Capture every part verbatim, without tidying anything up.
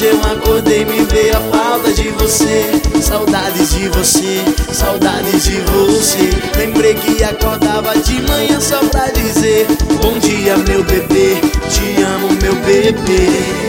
Hoje eu acordei e me veio a falta de você. Saudades de você, saudades de você. Lembrei que acordava de manhã só pra dizer: bom dia meu bebê, te amo meu bebê.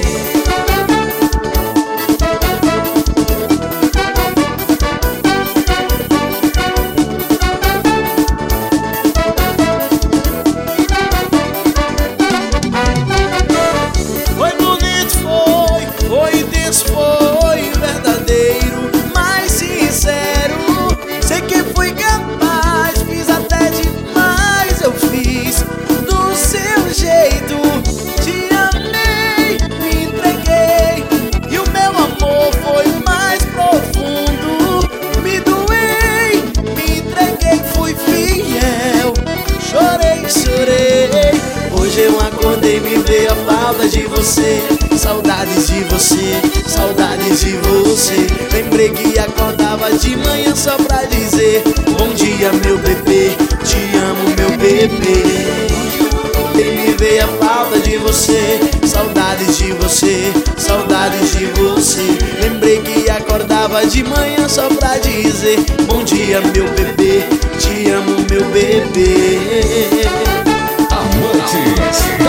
Foi verdadeiro, mais sincero. Sei que fui capaz, fiz até demais. Eu fiz do seu jeito. Te amei, me entreguei, e o meu amor foi mais profundo. Me doei, me entreguei, fui fiel. Chorei, chorei. Hoje eu acordei e me veio a falta de você. Saudades de você, saudades de você. Lembrei que acordava de manhã só pra dizer: bom dia meu bebê, te amo meu bebê. E me veio a falta de você. Saudades de você, saudades de você. Lembrei que acordava de manhã só pra dizer: bom dia meu bebê, te amo meu bebê. Amantes